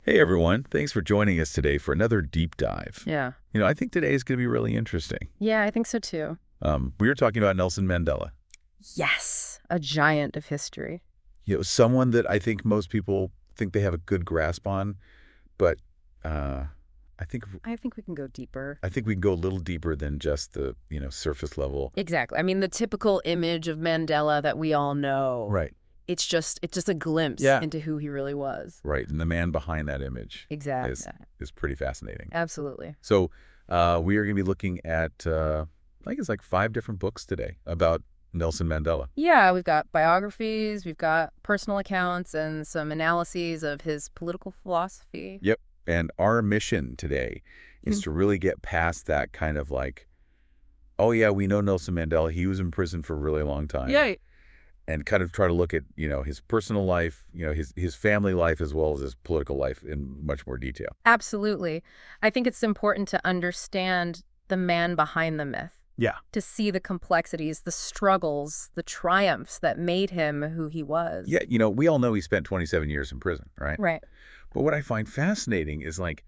Hey everyone, thanks for joining us today for another deep dive. Yeah. I think today is going to be really interesting. Yeah, I think so too. We were talking about Nelson Mandela. Yes, a giant of history. Someone that I think most people think they have a good grasp on, but uh, I think I think we can go deeper. I think we can go a little deeper than just the surface level. Exactly. I mean, the typical image of Mandela that we all know. Right. It's just a glimpse Yeah. into who he really was. Right, and the man behind that image Exactly. is pretty fascinating. Absolutely. So we are going to be looking at I think it's like 5 different books today about Nelson Mandela. Yeah, we've got biographies, we've got personal accounts, and some analyses of his political philosophy. Yep. And our mission today is to really get past that kind of like, oh yeah, we know Nelson Mandela. He was in prison for a really long time. Yeah. And kind of try to look at, his personal life, his family life as well as his political life in much more detail. Absolutely. I think it's important to understand the man behind the myth. Yeah. To see the complexities, the struggles, the triumphs that made him who he was. Yeah, we all know he spent 27 years in prison, right? Right. But what I find fascinating is like,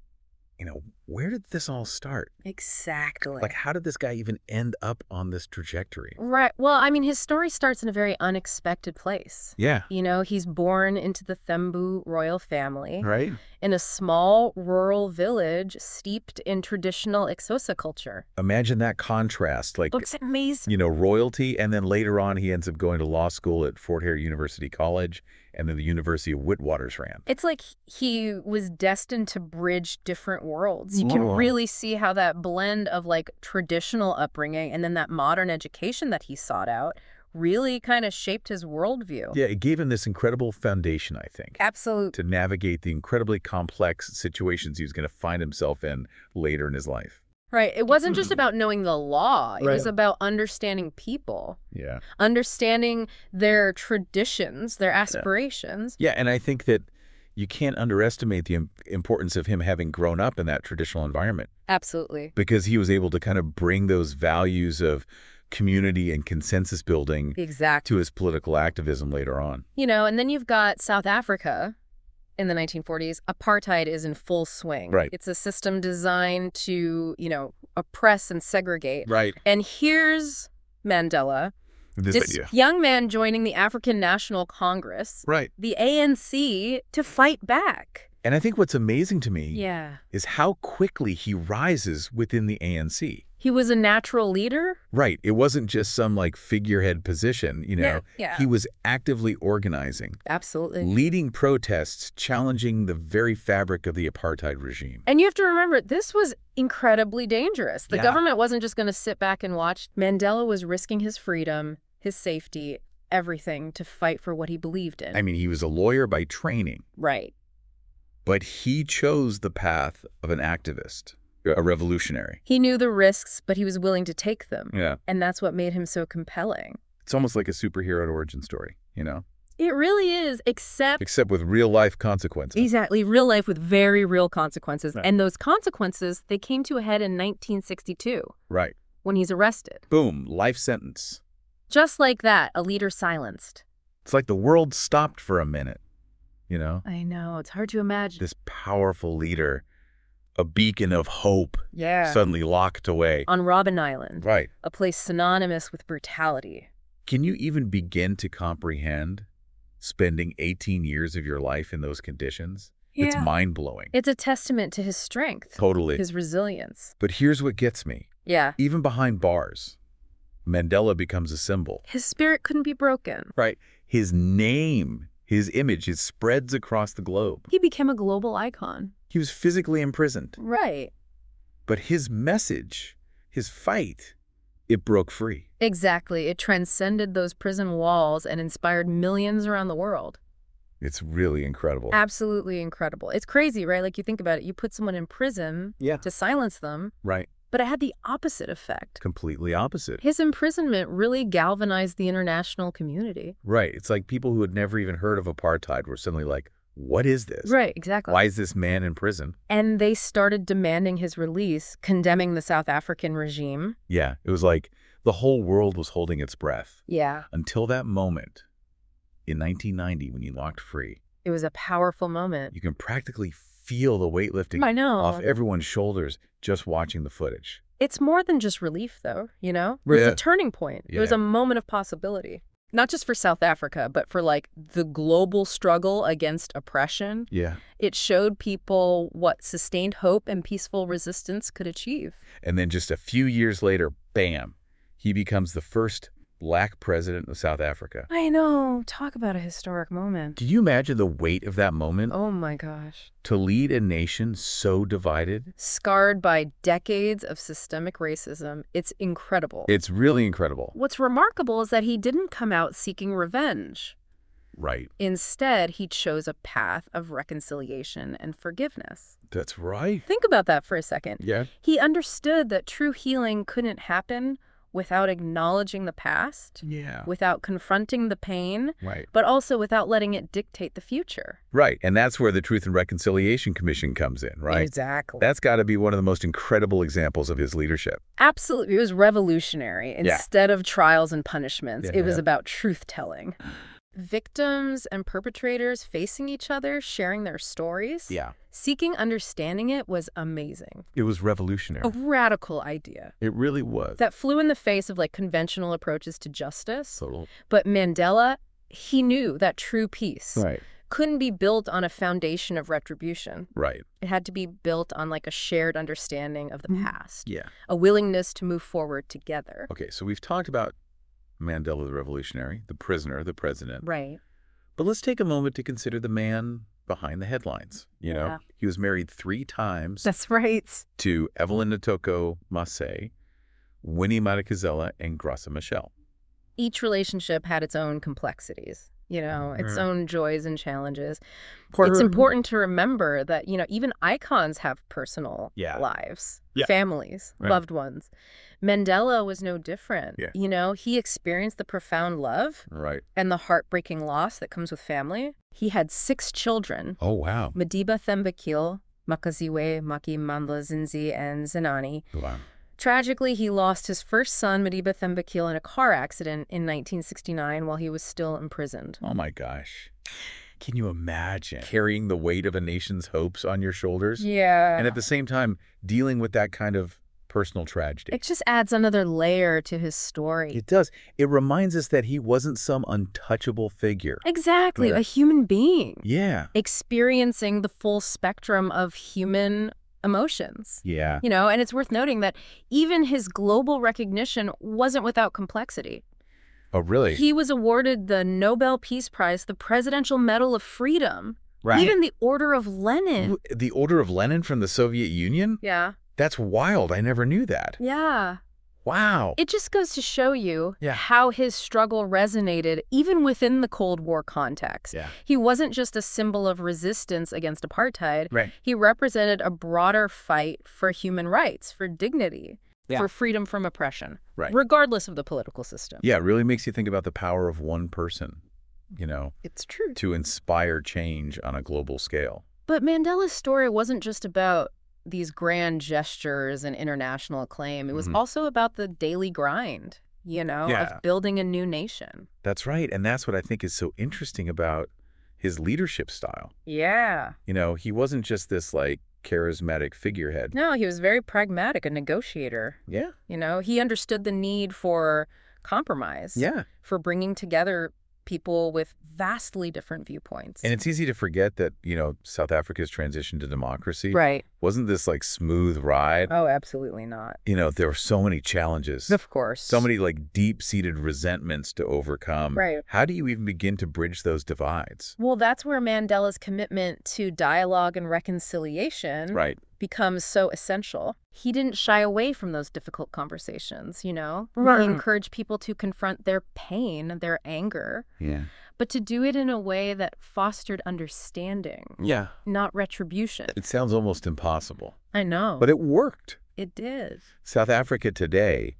where did this all start? Exactly. Like, how did this guy even end up on this trajectory? Right. Well, I mean, his story starts in a very unexpected place. Yeah. He's born into the Thembu royal family Right? in a small rural village steeped in traditional Xhosa culture. Imagine that contrast. Like, It's amazing. royalty, and then later on he ends up going to law school at Fort Hare University College, and then the University of Witwatersrand. It's like he was destined to bridge different worlds. You can really see how that blend of like traditional upbringing and then that modern education that he sought out really kind of shaped his worldview. Yeah, it gave him this incredible foundation, I think, Absolutely. to navigate the incredibly complex situations he was going to find himself in later in his life. Right. It wasn't just about knowing the law. It was Right. about understanding people, Yeah. understanding their traditions, their aspirations. Yeah, and I think that you can't underestimate the importance of him having grown up in that traditional environment, Absolutely. because he was able to kind of bring those values of community and consensus building Exactly. to his political activism later on. And then you've got South Africa in the 1940s. Apartheid is in full swing. Right. It's a system designed to, oppress and segregate. Right. And here's Mandela, this young man joining the African National Congress, Right. the ANC, to fight back. And I think what's amazing to me Yeah. is how quickly he rises within the ANC. He was a natural leader. Right. It wasn't just some like figurehead position, Yeah. He was actively organizing, Absolutely. leading protests, challenging the very fabric of the apartheid regime. And you have to remember, this was incredibly dangerous. The Yeah. government wasn't just going to sit back and watch. Mandela was risking his freedom, his safety, everything to fight for what he believed in. I mean, he was a lawyer by training, Right. but he chose the path of an activist, a revolutionary. He knew the risks, but he was willing to take them. Yeah. And that's what made him so compelling. It's almost like a superhero origin story, It really is, except except with real life consequences. exactly real life with very real consequences. Right. And those consequences, they came to a head in 1962 Right. when he's arrested. Boom, life sentence. Just like that, a leader silenced. It's like the world stopped for a minute, I know, it's hard to imagine. This powerful leader, a beacon of hope, Yeah. suddenly locked away. On Robben Island, Right. a place synonymous with brutality. Can you even begin to comprehend spending 18 years of your life in those conditions? It's mind-blowing. It's a testament to his strength, Totally. his resilience. But here's what gets me. Yeah. Even behind bars, Mandela becomes a symbol. His spirit couldn't be broken. Right. His name, his image, it spreads across the globe. He became a global icon. He was physically imprisoned. Right. But his message, his fight, it broke free. Exactly. It transcended those prison walls and inspired millions around the world. It's really incredible. Absolutely incredible. It's crazy, right? Like, you think about it. You put someone in prison Yeah. to silence them, Right. but it had the opposite effect. Completely opposite. His imprisonment really galvanized the international community. Right. It's like people who had never even heard of apartheid were suddenly like, what is this? Right, exactly. Why is this man in prison? And they started demanding his release, condemning the South African regime. Yeah. It was like the whole world was holding its breath Yeah. until that moment in 1990 when he walked free. It was a powerful moment. You can practically feel the weightlifting I know. off everyone's shoulders just watching the footage. It's more than just relief, though, you know? It was Yeah. a turning point. It was Yeah. a moment of possibility. Not just for South Africa, but for, like, the global struggle against oppression. Yeah. It showed people what sustained hope and peaceful resistance could achieve. And then just a few years later, bam, he becomes the first Black president of South Africa. I know. Talk about a historic moment. Can you imagine the weight of that moment? Oh, my gosh. To lead a nation so divided? Scarred by decades of systemic racism, it's incredible. It's really incredible. What's remarkable is that he didn't come out seeking revenge. Right. Instead, he chose a path of reconciliation and forgiveness. That's right. Think about that for a second. Yeah. He understood that true healing couldn't happen without acknowledging the past, Yeah. without confronting the pain, Right. but also without letting it dictate the future. Right. And that's where the Truth and Reconciliation Commission comes in, right? Exactly. That's got to be one of the most incredible examples of his leadership. Absolutely. It was revolutionary. Instead of trials and punishments, Yeah, it was yeah. about truth-telling. Victims and perpetrators facing each other, sharing their stories. Seeking understanding it was amazing. It was revolutionary. A radical idea It really was. that flew in the face of, like, conventional approaches to justice. Total. But Mandela, he knew that true peace Right. couldn't be built on a foundation of retribution. Right. It had to be built on, like, a shared understanding of the past, Yeah. a willingness to move forward together. Okay, so we've talked about Mandela the revolutionary, the prisoner, the president. Right. But let's take a moment to consider the man behind the headlines. You know, Yeah. he was married 3 times That's right. to Evelyn Ntoko Massey, Winnie Madikizela, and Graça Machel. Each relationship had its own complexities, you know, its own joys and challenges. For It's her- important to remember that, you know, even icons have personal Yeah. lives, Yeah. families, Right. loved ones. Mandela was no different. Yeah. You know, he experienced the profound love Right. and the heartbreaking loss that comes with family. He had 6 children, Oh, wow. Madiba Thembekile, Makaziwe, Maki Mandla Zinzi, and Zenani. Wow. Tragically, he lost his first son, Madiba Thembekile, in a car accident in 1969 while he was still imprisoned. Oh, my gosh. Can you imagine carrying the weight of a nation's hopes on your shoulders? Yeah. And at the same time, dealing with that kind of personal tragedy. It just adds another layer to his story. It does. It reminds us that he wasn't some untouchable figure. Exactly, Right. a human being Yeah. experiencing the full spectrum of human emotions. Yeah. You know, and it's worth noting that even his global recognition wasn't without complexity. Oh, really? He was awarded the Nobel Peace Prize, the Presidential Medal of Freedom, Right. even the Order of Lenin. The Order of Lenin from the Soviet Union? Yeah. That's wild. I never knew that. Yeah. Wow. It just goes to show you Yeah. how his struggle resonated even within the Cold War context. Yeah. He wasn't just a symbol of resistance against apartheid. Right. He represented a broader fight for human rights, for dignity, Yeah. for freedom from oppression, Right. regardless of the political system. Yeah, it really makes you think about the power of one person, you know, It's true. to inspire change on a global scale. But Mandela's story wasn't just about these grand gestures and international acclaim. It was Mhm. also about the daily grind, you know, Yeah. of building a new nation. That's right. And that's what I think is so interesting about his leadership style. Yeah. You know, he wasn't just this like charismatic figurehead. No, he was very pragmatic, a negotiator. Yeah. You know, he understood the need for compromise, Yeah. for bringing together people with vastly different viewpoints. And it's easy to forget that, you know, South Africa's transition to democracy Right. wasn't this like smooth ride. Oh, absolutely not. You know, there were so many challenges. Of course. So many like deep-seated resentments to overcome. Right. How do you even begin to bridge those divides? Well, that's where Mandela's commitment to dialogue and reconciliation Right. becomes so essential. He didn't shy away from those difficult conversations, you know? Right. He encouraged people to confront their pain, their anger, Yeah. but to do it in a way that fostered understanding, Yeah. not retribution. It sounds almost impossible, I know. but it worked. It did. South Africa today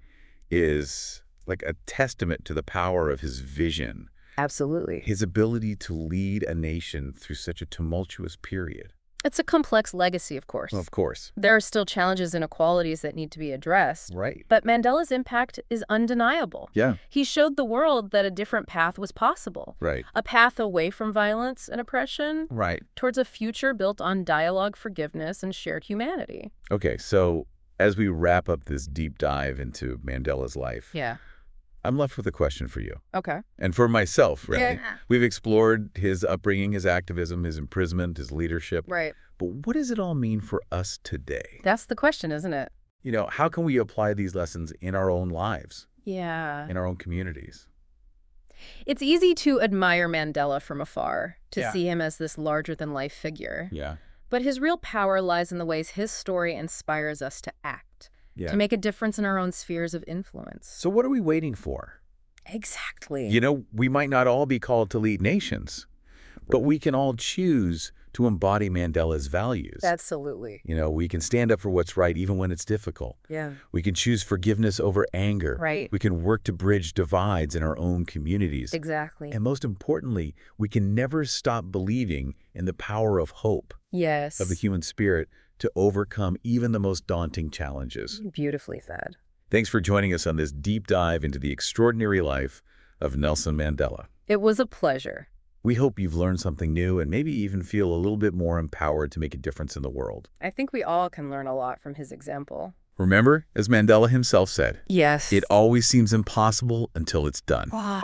is like a testament to the power of his vision, Absolutely. his ability to lead a nation through such a tumultuous period. It's a complex legacy, of course. Of course. There are still challenges and inequalities that need to be addressed. Right. But Mandela's impact is undeniable. Yeah. He showed the world that a different path was possible. Right. A path away from violence and oppression Right. towards a future built on dialogue, forgiveness, and shared humanity. Okay, so as we wrap up this deep dive into Mandela's life, Yeah. I'm left with a question for you. Okay. And for myself, really. Yeah. We've explored his upbringing, his activism, his imprisonment, his leadership. Right. But what does it all mean for us today? That's the question, isn't it? How can we apply these lessons in our own lives, Yeah. in our own communities? It's easy to admire Mandela from afar, to Yeah. see him as this larger-than-life figure. Yeah. But his real power lies in the ways his story inspires us to act, Yeah. to make a difference in our own spheres of influence. So what are we waiting for? Exactly. We might not all be called to lead nations, but we can all choose to embody Mandela's values. Absolutely. We can stand up for what's right even when it's difficult. Yeah. We can choose forgiveness over anger. Right. We can work to bridge divides in our own communities. Exactly. And most importantly, we can never stop believing in the power of hope, Yes. of the human spirit, to overcome even the most daunting challenges. Beautifully said. Thanks for joining us on this deep dive into the extraordinary life of Nelson Mandela. It was a pleasure. We hope you've learned something new and maybe even feel a little bit more empowered to make a difference in the world. I think we all can learn a lot from his example. Remember, as Mandela himself said, Yes. it always seems impossible until it's done.